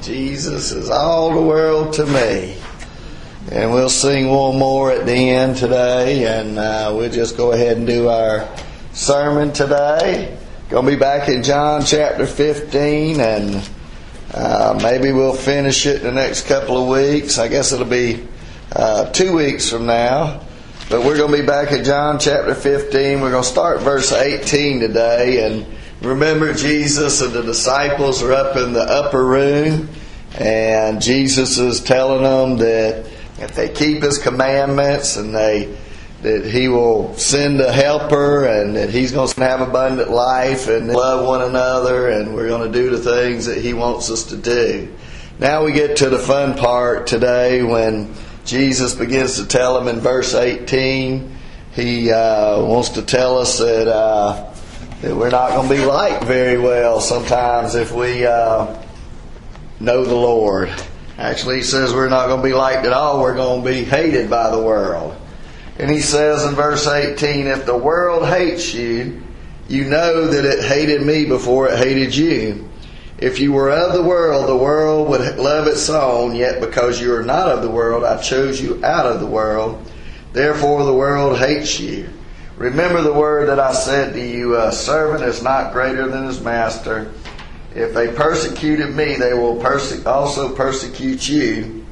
Jesus is all the world to me. And we'll sing one more at the end today, and we'll just go ahead and do our sermon today. Going to be back in John chapter 15, and maybe we'll finish it in the next couple of weeks. I guess it'll be 2 weeks from now. But we're going to be back at John chapter 15. We're going to start verse 18 today. And remember, Jesus and the disciples are up in the upper room, and Jesus is telling them that if they keep His commandments, and that He will send a helper, and that He's going to have abundant life, and love one another, and we're going to do the things that He wants us to do. Now we get to the fun part today when Jesus begins to tell them in verse 18. He wants to tell us that we're not going to be liked very well sometimes if we know the Lord. Actually, He says we're not going to be liked at all. We're going to be hated by the world. And He says in verse 18, if the world hates you, you know that it hated me before it hated you. If you were of the world would love its own, yet because you are not of the world, I chose you out of the world. Therefore the world hates you. Remember the word that I said to you, a servant is not greater than his master. If they persecuted me, they will also persecute you.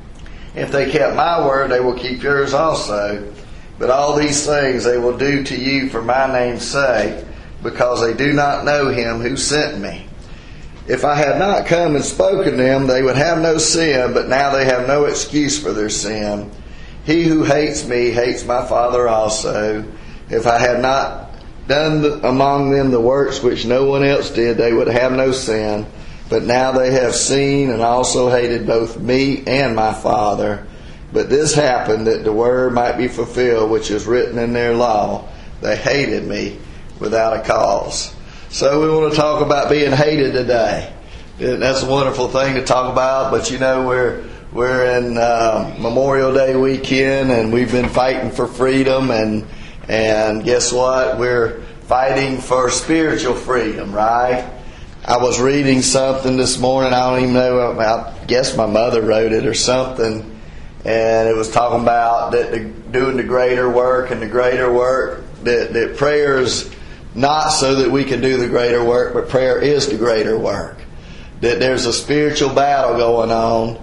If they kept my word, they will keep yours also. But all these things they will do to you for my name's sake, because they do not know Him who sent me. If I had not come and spoken to them, they would have no sin, but now they have no excuse for their sin. He who hates me hates my Father also. If I had not done among them the works which no one else did, they would have no sin. But now they have seen and also hated both me and my Father. But this happened that the word might be fulfilled, which is written in their law. They hated me without a cause. So we want to talk about being hated today. That's a wonderful thing to talk about, but you know, we're in Memorial Day weekend, and we've been fighting for freedom, and guess what? We're fighting for spiritual freedom, right? I was reading something this morning, I don't even know, I guess my mother wrote it or something, and it was talking about that doing the greater work, and the greater work, that prayer is not so that we can do the greater work, but prayer is the greater work. That there's a spiritual battle going on,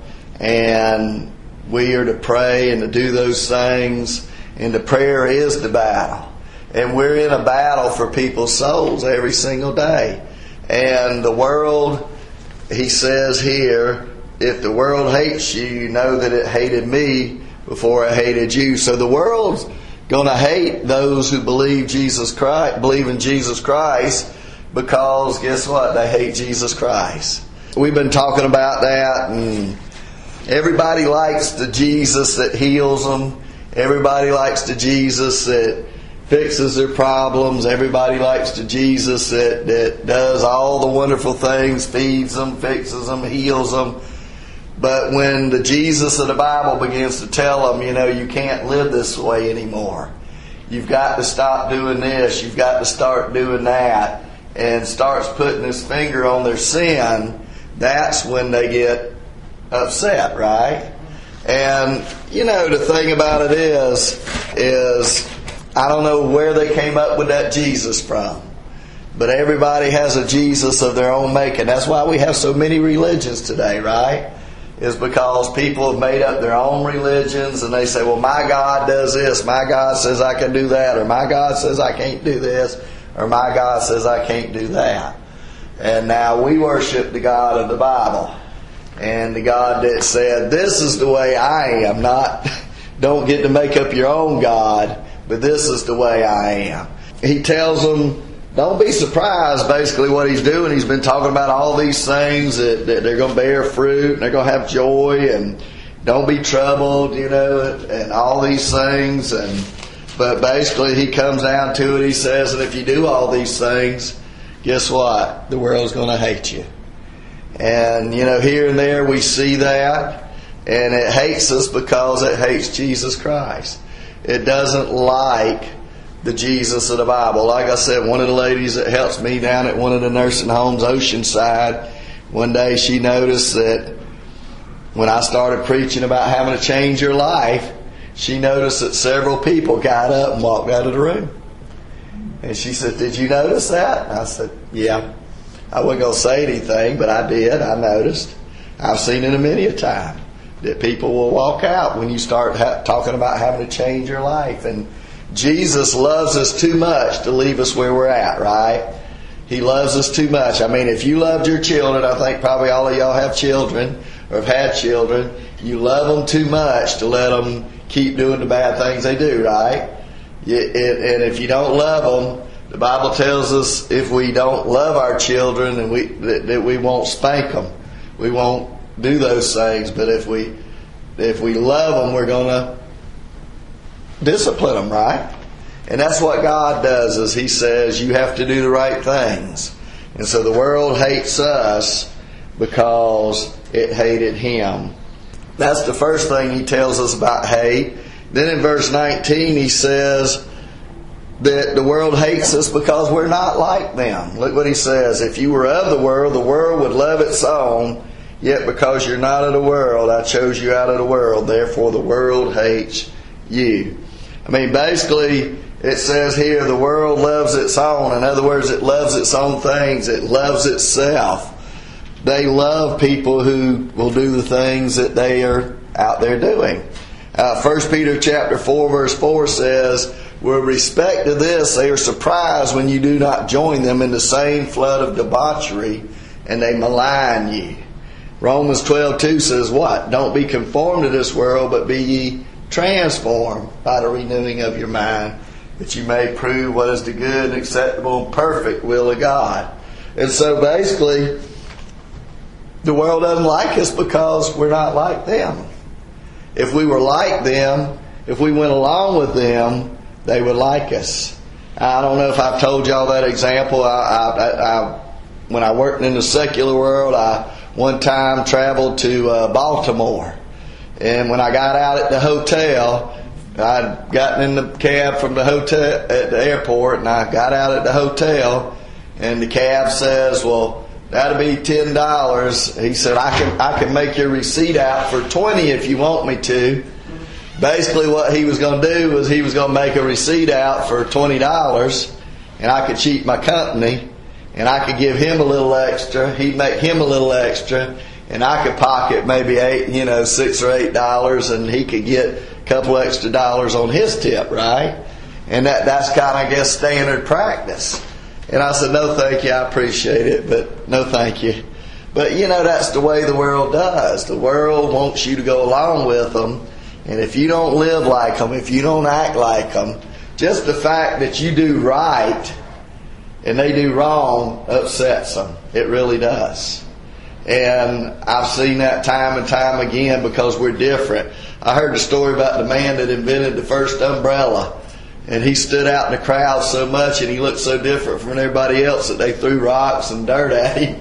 and we are to pray and to do those things, and the prayer is the battle. And we're in a battle for people's souls every single day. And the world, He says here, if the world hates you, you know that it hated me before it hated you. So the world's going to hate those who believe in Jesus Christ, because guess what? They hate Jesus Christ. We've been talking about that, and everybody likes the Jesus that heals them. Everybody likes the Jesus that fixes their problems. Everybody likes the Jesus that does all the wonderful things, feeds them, fixes them, heals them. But when the Jesus of the Bible begins to tell them, you can't live this way anymore. You've got to stop doing this. You've got to start doing that. And starts putting His finger on their sin, that's when they get upset, right? And, the thing about it is I don't know where they came up with that Jesus from. But everybody has a Jesus of their own making. That's why we have so many religions today, right? Is because people have made up their own religions, and they say, well, my God does this, my God says I can do that, or my God says I can't do this, or my God says I can't do that. And now we worship the God of the Bible, and the God that said, this is the way I am, don't get to make up your own God, but this is the way I am. He tells them, don't be surprised, basically, what He's doing. He's been talking about all these things, that they're going to bear fruit, and they're going to have joy, and don't be troubled, and all these things. But basically, He comes down to it. He says that if you do all these things, guess what? The world's going to hate you. And, here and there we see that, and it hates us because it hates Jesus Christ. It doesn't like the Jesus of the Bible. Like I said, one of the ladies that helps me down at one of the nursing homes, Oceanside, One day she noticed that when I started preaching about having to change your life, she noticed that several people got up and walked out of the room. And she said, "Did you notice that?" And I said, "Yeah." I wasn't going to say anything, but I did. I noticed. I've seen it many a time that people will walk out when you start talking about having to change your life. And Jesus loves us too much to leave us where we're at, right? He loves us too much. I mean, if you loved your children, I think probably all of y'all have children or have had children, you love them too much to let them keep doing the bad things they do, right? And if you don't love them, the Bible tells us if we don't love our children, and that we won't spank them. We won't do those things. But if we love them, we're going to discipline them, right? And that's what God does, is He says you have to do the right things. And so the world hates us because it hated Him. That's the first thing He tells us about hate. Then in verse 19 He says that the world hates us because we're not like them. Look what He says. If you were of the world would love its own. Yet because you're not of the world, I chose you out of the world. Therefore the world hates you. I mean, basically, it says here the world loves its own. In other words, it loves its own things. It loves itself. They love people who will do the things that they are out there doing. 1 Peter chapter 4 verse 4 says, with respect to this, they are surprised when you do not join them in the same flood of debauchery, and they malign you. Romans 12:2 says what? Don't be conformed to this world, but be ye transformed by the renewing of your mind, that you may prove what is the good and acceptable and perfect will of God. And so basically, the world doesn't like us because we're not like them. If we were like them, if we went along with them, they would like us. I don't know if I've told y'all that example. When I worked in the secular world, I one time traveled to Baltimore. And when I got out at the hotel, I'd gotten in the cab from the hotel at the airport, and I got out at the hotel, and the cab says, "Well, that'll be $10. He said, I can make your receipt out for $20 if you want me to." Basically what he was going to do was he was going to make a receipt out for $20, and I could cheat my company, and I could give him a little extra. He'd make him a little extra, and I could pocket maybe $6 or $8, and he could get a couple extra dollars on his tip, right? And that's kind of, I guess, standard practice. And I said, "No, thank you. I appreciate it, but no, thank you." But, that's the way the world does. The world wants you to go along with them. And if you don't live like them, if you don't act like them, just the fact that you do right and they do wrong upsets them. It really does. And I've seen that time and time again because we're different. I heard the story about the man that invented the first umbrella. And he stood out in the crowd so much and he looked so different from everybody else that they threw rocks and dirt at him.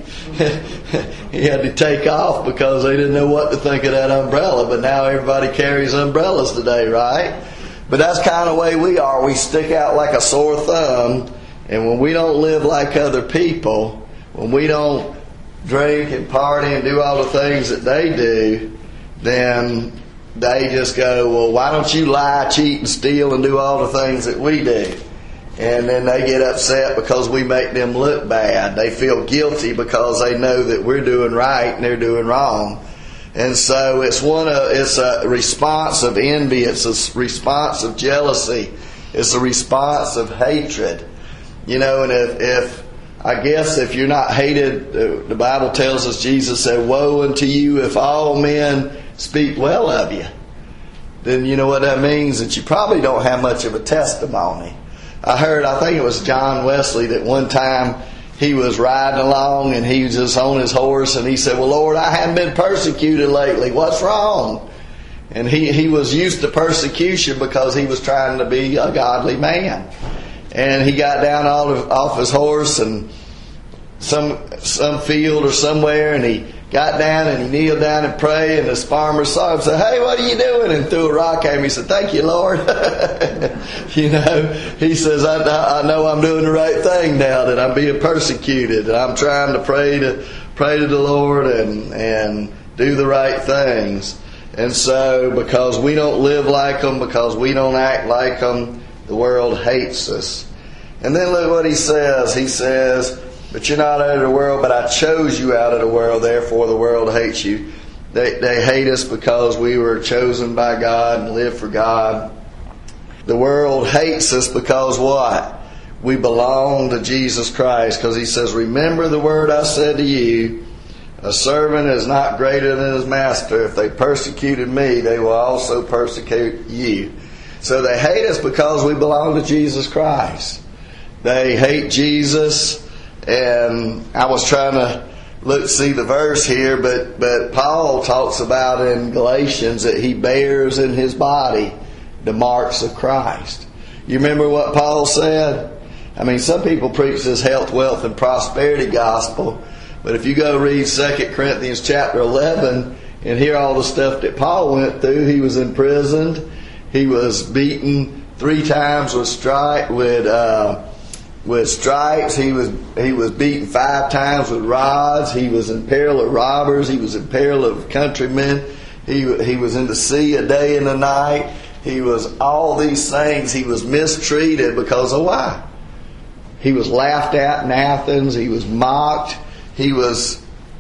He had to take off because they didn't know what to think of that umbrella. But now everybody carries umbrellas today, right? But that's kind of the way we are. We stick out like a sore thumb. And when we don't live like other people, when we don't drink and party and do all the things that they do, then they just go, "Well, why don't you lie, cheat, and steal and do all the things that we do?" And then they get upset because we make them look bad. They feel guilty because they know that we're doing right and they're doing wrong. And so it's a response of envy. It's a response of jealousy. It's a response of hatred. And if you're not hated, the Bible tells us, Jesus said, "Woe unto you if all men speak well of you." Then you know what that means? That you probably don't have much of a testimony. I think it was John Wesley, that one time he was riding along and he was just on his horse and he said, "Well, Lord, I haven't been persecuted lately. What's wrong?" And he was used to persecution because he was trying to be a godly man. And he got down off his horse and some field or somewhere, and he got down and he kneeled down and prayed, and this farmer saw him and said, "Hey, what are you doing?" and threw a rock at him. He said, "Thank you, Lord." He says, I know I'm doing the right thing now, that I'm being persecuted, and I'm trying to pray to pray to the Lord and do the right things. And so, because we don't live like them, because we don't act like them, the world hates us. And then look what he says. He says, but you're not out of the world, but I chose you out of the world, therefore the world hates you. They hate us because we were chosen by God and live for God. The world hates us because what? We belong to Jesus Christ. Because he says, remember the word I said to you, a servant is not greater than his master. If they persecuted me, they will also persecute you. So they hate us because we belong to Jesus Christ. They hate Jesus. And I was trying to see the verse here, but Paul talks about in Galatians that he bears in his body the marks of Christ. You remember what Paul said? I mean, some people preach this health, wealth, and prosperity gospel. But if you go read 2 Corinthians chapter 11 and hear all the stuff that Paul went through, he was imprisoned, he was beaten 3 times with stripes, he was beaten 5 times with rods, he was in peril of robbers, he was in peril of countrymen, he was in the sea a day and a night, he was all these things, he was mistreated because of why? He was laughed at in Athens, he was mocked, he was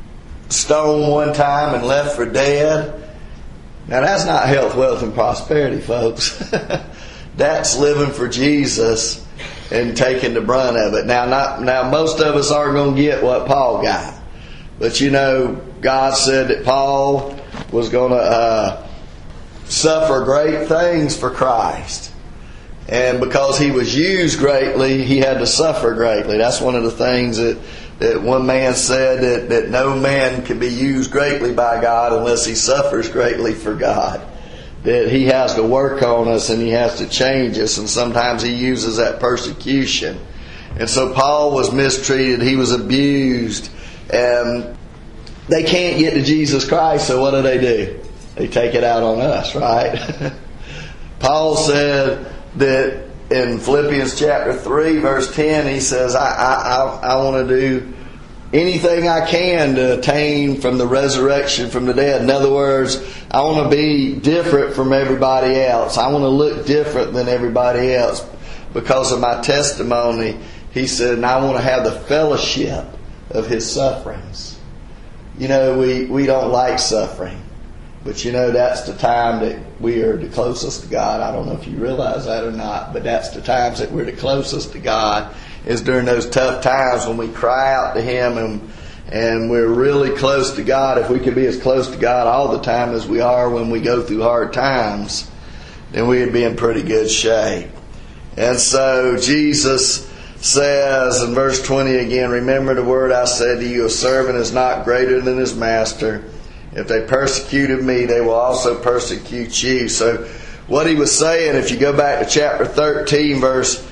stoned one time and left for dead. Now that's not health, wealth, and prosperity, folks. That's living for Jesus and taking the brunt of it. Now most of us aren't going to get what Paul got. But you know, God said that Paul was going to suffer great things for Christ. And because he was used greatly, he had to suffer greatly. That's one of the things that one man said, that no man can be used greatly by God unless he suffers greatly for God. That he has to work on us and he has to change us, and sometimes he uses that persecution. And so Paul was mistreated, he was abused, and they can't get to Jesus Christ, so what do? They take it out on us, right? Paul said that in Philippians chapter 3 verse 10, he says, I want to do anything I can to attain from the resurrection from the dead. In other words, I want to be different from everybody else. I want to look different than everybody else because of my testimony. He said, and I want to have the fellowship of his sufferings. You know, we don't like suffering. But you know, that's the time that we are the closest to God. I don't know if you realize that or not, but that's the times that we're the closest to God, is during those tough times when we cry out to Him and we're really close to God. If we could be as close to God all the time as we are when we go through hard times, then we'd be in pretty good shape. And so Jesus says in verse 20 again, remember the word I said to you, a servant is not greater than his master. If they persecuted me, they will also persecute you. So what he was saying, if you go back to chapter 13, verse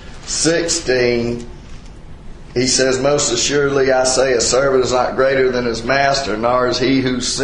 16, he says, most assuredly I say, a servant is not greater than his master, nor is he who was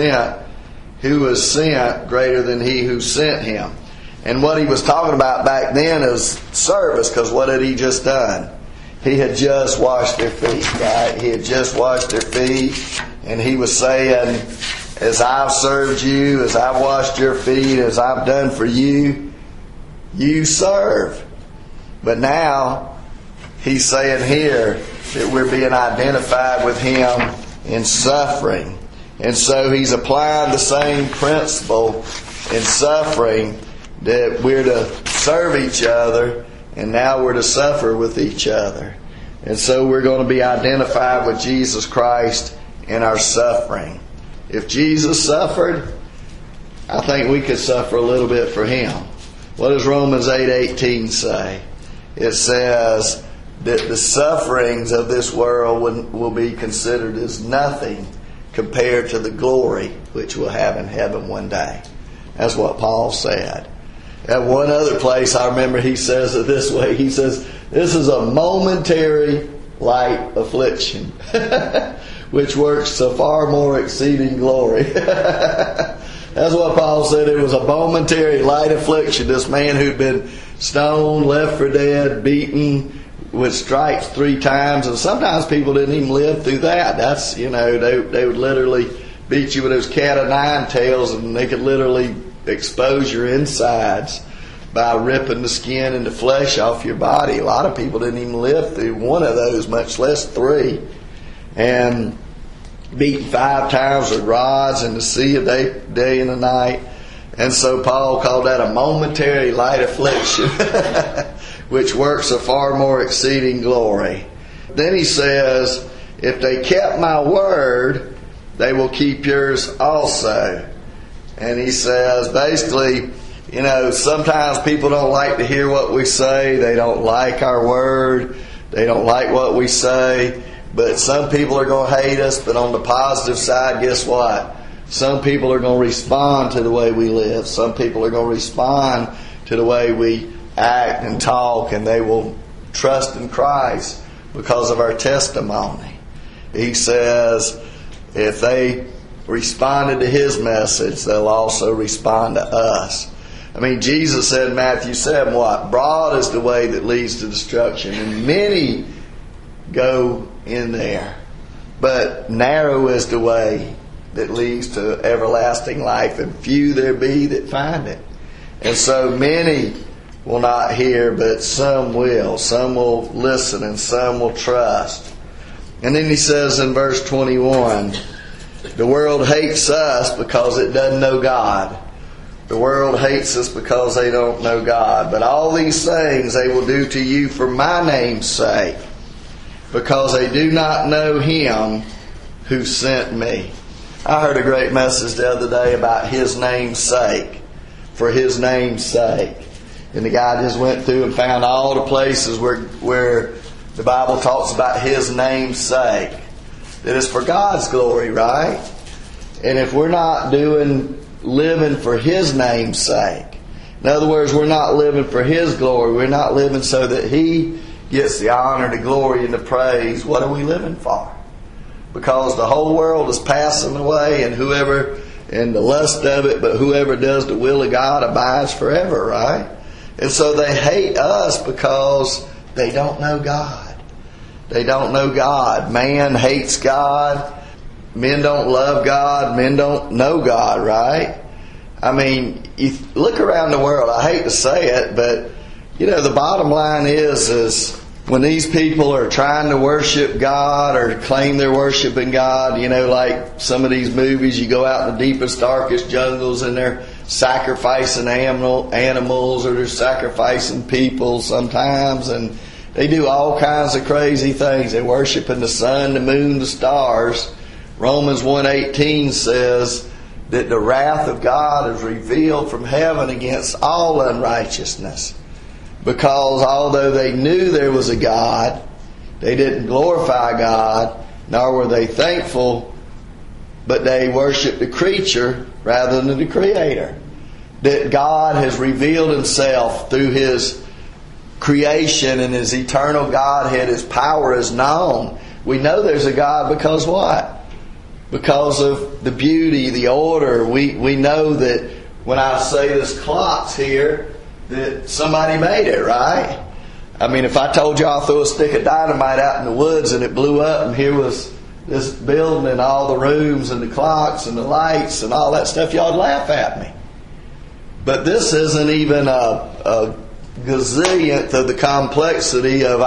sent greater than he who sent him. And what he was talking about back then is service, because what had he just done? He had just washed their feet, right? He had just washed their feet, and he was saying, as I've served you, as I've washed your feet, as I've done for you, you serve. But now, he's saying here that we're being identified with him in suffering. And so he's applying the same principle in suffering, that we're to serve each other, and now we're to suffer with each other. And so we're going to be identified with Jesus Christ in our suffering. If Jesus suffered, I think we could suffer a little bit for Him. What does Romans 8:18 say? It says that the sufferings of this world will be considered as nothing compared to the glory which we'll have in heaven one day. That's what Paul said. At one other place, I remember he says it this way. He says, this is a momentary light affliction, which works a far more exceeding glory. That's what Paul said. It was a momentary light affliction. This man who'd been stoned, left for dead, beaten, with stripes 3 times, and sometimes people didn't even live through that. That's, they would literally beat you with those cat o' nine tails, and they could literally expose your insides by ripping the skin and the flesh off your body. A lot of people didn't even live through one of those, much less 3. And beaten 5 times with rods in the sea a day and a night. And so Paul called that a momentary light affliction, which works a far more exceeding glory. Then he says, if they kept my word, they will keep yours also. And he says, basically, sometimes people don't like to hear what we say. They don't like our word. They don't like what we say. But some people are going to hate us. But on the positive side, guess what? Some people are going to respond to the way we live. Some people are going to respond to the way we act and talk. And they will trust in Christ because of our testimony. He says, if they responded to His message, they'll also respond to us. I mean, Jesus said in Matthew 7, what? Broad is the way that leads to destruction, and many go in there. But narrow is the way that leads to everlasting life, and few there be that find it. And so many will not hear, but some will. Some will listen, and some will trust. And then he says in verse 21, the world hates us because it doesn't know God. The world hates us because they don't know God. But all these things they will do to you for my name's sake, because they do not know Him who sent me. I heard a great message the other day about His name's sake. For His name's sake. And the guy just went through and found all the places where the Bible talks about His name's sake. That it's for God's glory, right? And if we're not living for His name's sake, in other words, we're not living for His glory, we're not living so that He gets the honor, the glory, and the praise, what are we living for? Because the whole world is passing away, and the lust of it, but whoever does the will of God abides forever, right? And so they hate us because they don't know God. They don't know God. Man hates God. Men don't love God. Men don't know God, right? I mean, you look around the world. I hate to say it, but the bottom line is when these people are trying to worship God or claim they're worshiping God, like some of these movies, you go out in the deepest, darkest jungles and they're sacrificing animals, or they're sacrificing people sometimes, and they do all kinds of crazy things. They're worshiping the sun, the moon, the stars. Romans 1:18 says that the wrath of God is revealed from heaven against all unrighteousness. Because although they knew there was a God, they didn't glorify God, nor were they thankful, but they worshiped the creature rather than the Creator. That God has revealed Himself through His creation and His eternal Godhead. His power is known. We know there's a God because what? Because of the beauty, the order. We know that when I say this clock's here, that somebody made it, right? I mean, if I told you I'll throw a stick of dynamite out in the woods and it blew up and here was this building and all the rooms and the clocks and the lights and all that stuff, y'all would laugh at me. But this isn't even a gazillionth of the complexity of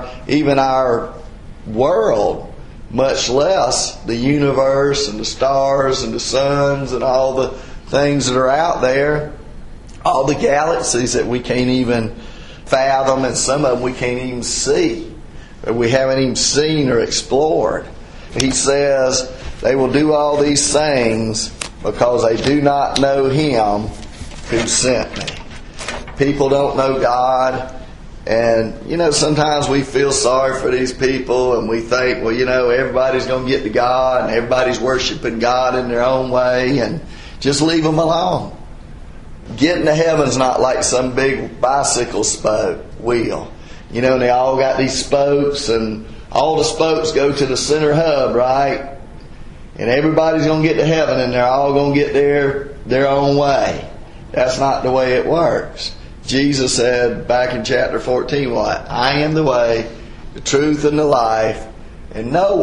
our world, much less the universe and the stars and the suns and all the things that are out there, all the galaxies that we can't even fathom, and some of them we can't even see, or we haven't even seen or explored. He says they will do all these things because they do not know Him who sent me. People don't know God. And, sometimes we feel sorry for these people and we think, everybody's going to get to God and everybody's worshiping God in their own way, and just leave them alone. Getting to heaven's not like some big bicycle wheel. And they all got these spokes, and all the spokes go to the center hub, right? And everybody's going to get to heaven and they're all going to get there their own way. That's not the way it works. Jesus said back in chapter 14, what? I am the way, the truth, and the life, and no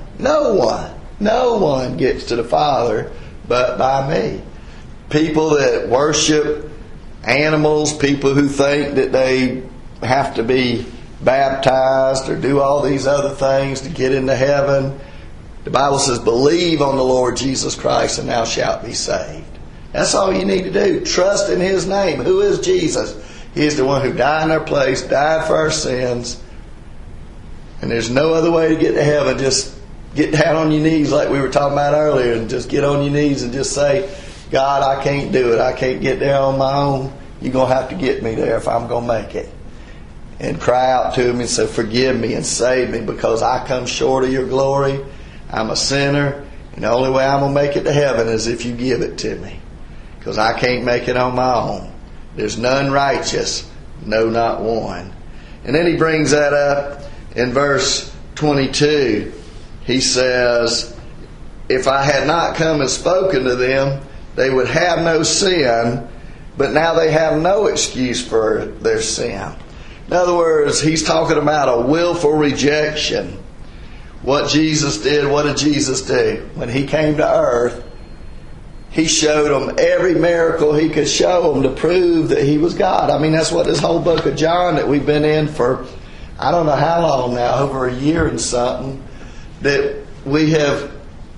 one gets to the Father but by me. People that worship animals, people who think that they have to be baptized or do all these other things to get into heaven. The Bible says, believe on the Lord Jesus Christ and thou shalt be saved. That's all you need to do. Trust in His name. Who is Jesus? He is the one who died in our place, died for our sins. And there's no other way to get to heaven. Just get down on your knees like we were talking about earlier, and just get on your knees and just say, God, I can't do it. I can't get there on my own. You're going to have to get me there if I'm going to make it. And cry out to Him and say, forgive me and save me, because I come short of your glory. I'm a sinner, and the only way I'm going to make it to heaven is if you give it to me, because I can't make it on my own. There's none righteous, no, not one. And then he brings that up in verse 22. He says, if I had not come and spoken to them, they would have no sin, but now they have no excuse for their sin. In other words, he's talking about a willful rejection. What Jesus did, what did Jesus do? When He came to earth, He showed them every miracle He could show them to prove that He was God. I mean, that's what this whole book of John that we've been in for, I don't know how long now, over a year and something, that we have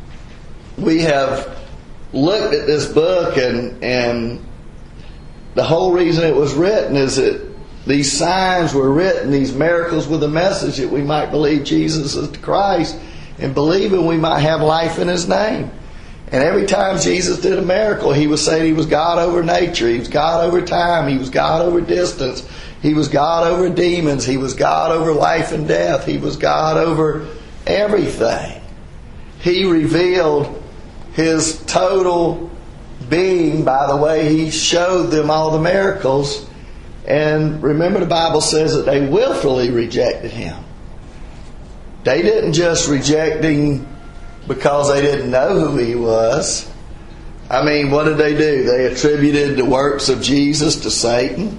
looked at this book, and the whole reason it was written is that these signs were written, these miracles with a message that we might believe Jesus is the Christ, and believing we might have life in His name. And every time Jesus did a miracle, He was saying He was God over nature, He was God over time, He was God over distance, He was God over demons, He was God over life and death, He was God over everything. He revealed His total being by the way He showed them all the miracles. And remember, the Bible says that they willfully rejected Him. They didn't just reject Him because they didn't know who He was. I mean, what did they do? They attributed the works of Jesus to Satan.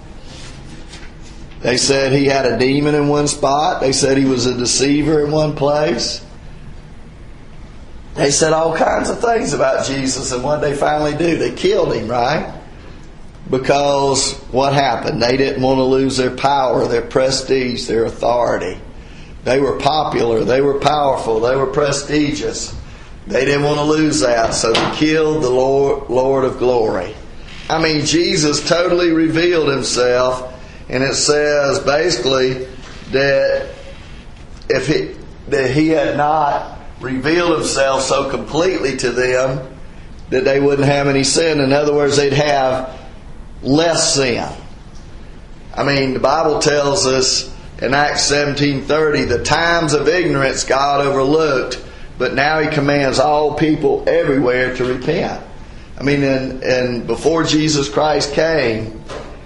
They said He had a demon in one spot. They said He was a deceiver in one place. They said all kinds of things about Jesus, and what did they finally do? They killed Him, right? Because what happened? They didn't want to lose their power, their prestige, their authority. They were popular, they were powerful, they were prestigious. They didn't want to lose that, so they killed the Lord of glory. I mean, Jesus totally revealed Himself, and it says basically that if He had not revealed Himself so completely to them that they wouldn't have any sin. In other words, they'd have less sin. I mean, the Bible tells us in Acts 17:30, the times of ignorance God overlooked, but now He commands all people everywhere to repent. I mean, and before Jesus Christ came,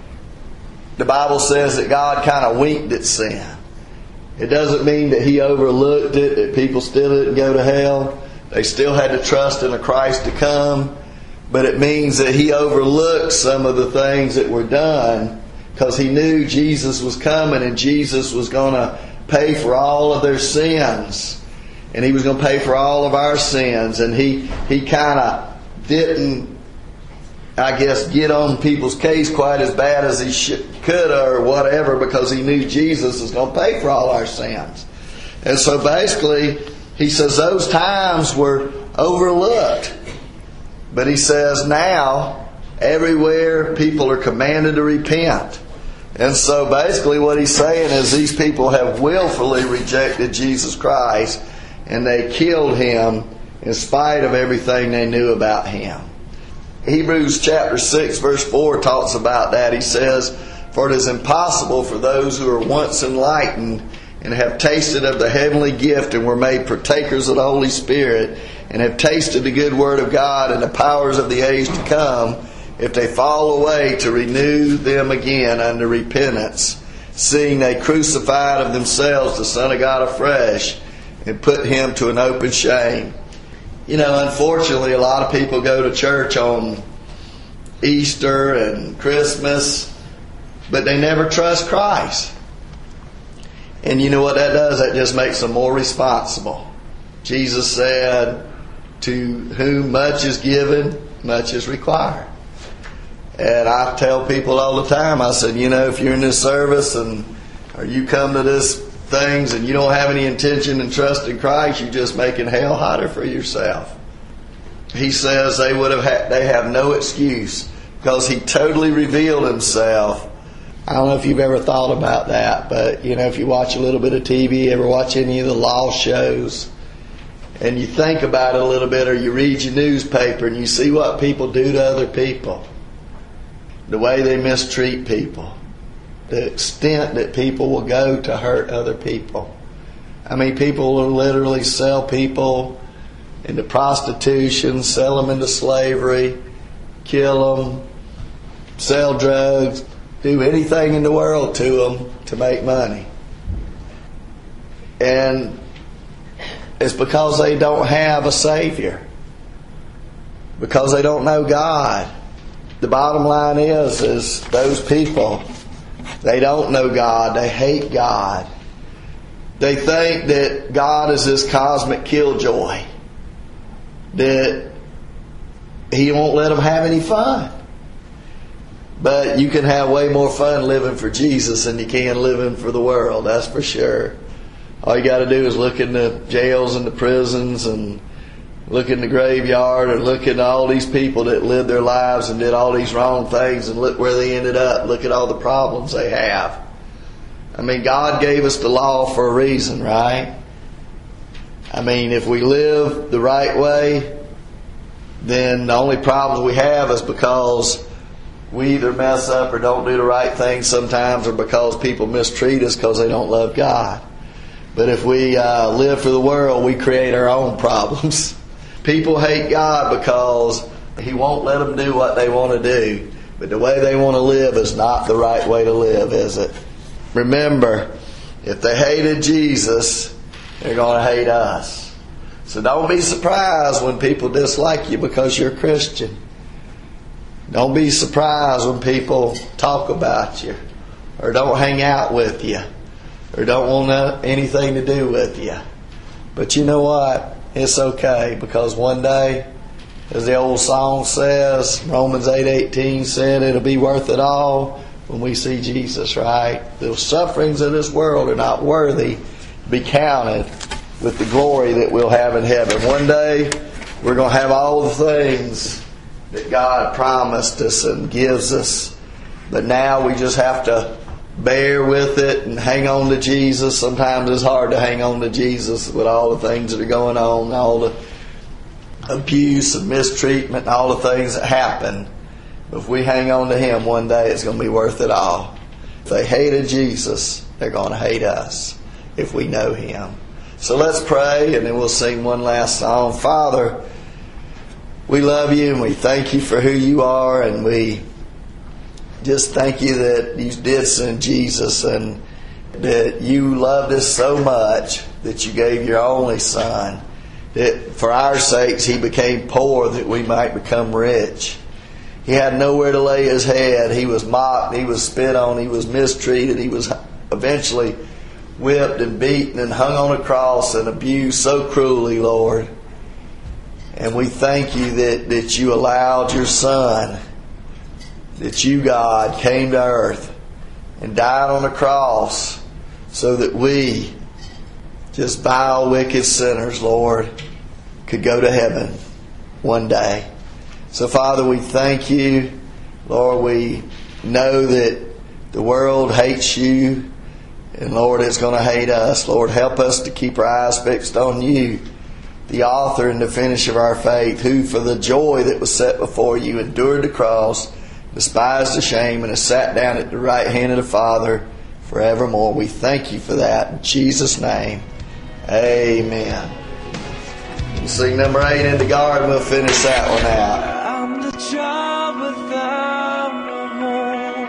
the Bible says that God kind of winked at sin. It doesn't mean that He overlooked it, that people still didn't go to hell. They still had to trust in a Christ to come. But it means that He overlooked some of the things that were done because He knew Jesus was coming, and Jesus was going to pay for all of their sins. And He was going to pay for all of our sins. And He kind of didn't, I guess, get on people's case quite as bad as He could or whatever, because He knew Jesus was going to pay for all our sins. And so basically, He says those times were overlooked. But He says now, everywhere people are commanded to repent. And so basically what He's saying is these people have willfully rejected Jesus Christ, and they killed Him in spite of everything they knew about Him. Hebrews chapter 6 verse 4 talks about that. He says, for it is impossible for those who are once enlightened and have tasted of the heavenly gift and were made partakers of the Holy Spirit and have tasted the good word of God and the powers of the age to come, if they fall away, to renew them again unto repentance, seeing they crucified of themselves the Son of God afresh and put Him to an open shame. You know, unfortunately, a lot of people go to church on Easter and Christmas but they never trust Christ. And you know what that does? That just makes them more responsible. Jesus said, to whom much is given, much is required. And I tell people all the time, I said, if you're in this service or you come to this things and you don't have any intention and trust in Christ, you're just making hell hotter for yourself. He says they have no excuse because He totally revealed Himself. I don't know if you've ever thought about that, but if you watch a little bit of TV, ever watch any of the law shows, and you think about it a little bit, or you read your newspaper and you see what people do to other people, the way they mistreat people, the extent that people will go to hurt other people. I mean, people will literally sell people into prostitution, sell them into slavery, kill them, sell drugs, do anything in the world to them to make money. And it's because they don't have a Savior. Because they don't know God. The bottom line is those people, they don't know God. They hate God. They think that God is this cosmic killjoy, that He won't let them have any fun. But you can have way more fun living for Jesus than you can living for the world, that's for sure. All you got to do is look in the jails and the prisons and look in the graveyard and look at all these people that lived their lives and did all these wrong things and look where they ended up. Look at all the problems they have. I mean, God gave us the law for a reason, right? I mean, if we live the right way, then the only problems we have is because we either mess up or don't do the right thing sometimes, or because people mistreat us because they don't love God. But if we live for the world, we create our own problems. People hate God because He won't let them do what they want to do. But the way they want to live is not the right way to live, is it? Remember, if they hated Jesus, they're going to hate us. So don't be surprised when people dislike you because you're a Christian. Don't be surprised when people talk about you, or don't hang out with you, or don't want anything to do with you. But you know what? It's okay, because one day, as the old song says, Romans 8:18 said, it'll be worth it all when we see Jesus, right? The sufferings of this world are not worthy to be counted with the glory that we'll have in heaven. One day, we're going to have all the things that God promised us and gives us. But now we just have to bear with it and hang on to Jesus. Sometimes it's hard to hang on to Jesus with all the things that are going on, all the abuse and mistreatment and all the things that happen. But if we hang on to Him, one day it's going to be worth it all. If they hated Jesus, they're going to hate us if we know Him. So let's pray, and then we'll sing one last song. Father, we love You and we thank You for who You are, and we just thank You that You did send Jesus, and that You loved us so much that You gave Your only Son, that for our sakes He became poor that we might become rich. He had nowhere to lay His head. He was mocked, He was spit on, He was mistreated, He was eventually whipped and beaten and hung on a cross and abused so cruelly, Lord. And we thank You that You allowed Your Son, that You, God, came to earth and died on a cross so that we, just vile, wicked sinners, Lord, could go to heaven one day. So, Father, we thank You. Lord, we know that the world hates You, and, Lord, it's going to hate us. Lord, help us to keep our eyes fixed on You, the author and the finisher of our faith, who for the joy that was set before You endured the cross, despised the shame, and has sat down at the right hand of the Father forevermore. We thank You for that. In Jesus' name, amen. We'll sing number 8 in the garden. We'll finish that one out. I'm the child without a home.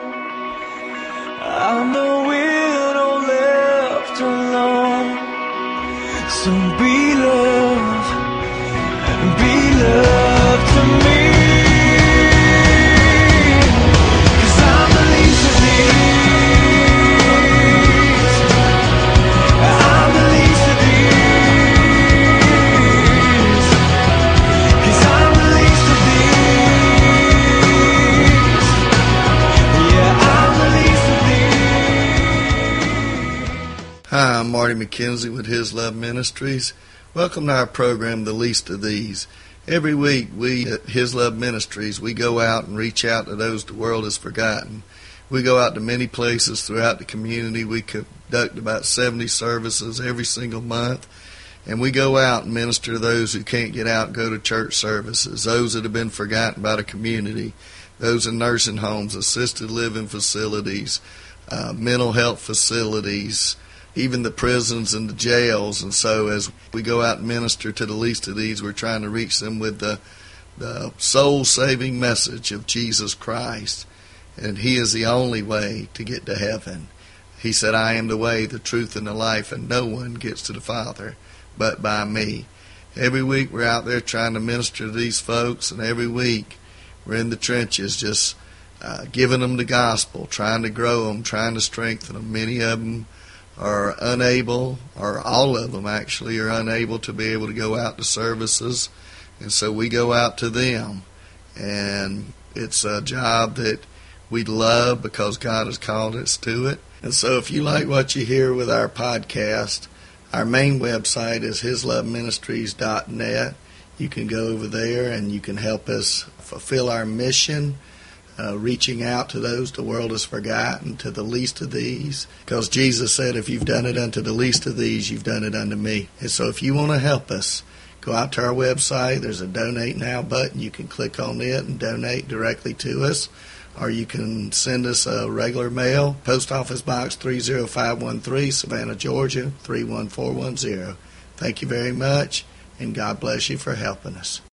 I'm the widow left alone. So be love to me. 'Cause I'm the least of these. Marty McKenzie with His Love Ministries. Welcome to our program, The Least of These. Every week we at His Love Ministries, we go out and reach out to those the world has forgotten. We go out to many places throughout the community. We conduct about 70 services every single month. And we go out and minister to those who can't get out and go to church services, those that have been forgotten by the community, those in nursing homes, assisted living facilities, mental health facilities, even the prisons and the jails. And so as we go out and minister to the least of these, we're trying to reach them with the soul-saving message of Jesus Christ. And He is the only way to get to heaven. He said, I am the way, the truth, and the life, and no one gets to the Father but by me. Every week we're out there trying to minister to these folks, and every week we're in the trenches just giving them the gospel, trying to grow them, trying to strengthen them. Many of them are unable, or all of them actually, are unable to be able to go out to services, and so we go out to them. And it's a job that we love because God has called us to it. And so if you like what you hear with our podcast, our main website is hisloveministries.net. You can go over there and you can help us fulfill our mission, reaching out to those the world has forgotten, to the least of these. Because Jesus said, if you've done it unto the least of these, you've done it unto me. And so if you want to help us, go out to our website. There's a Donate Now button. You can click on it and donate directly to us. Or you can send us a regular mail, Post Office Box 30513, Savannah, Georgia, 31410. Thank you very much, and God bless you for helping us.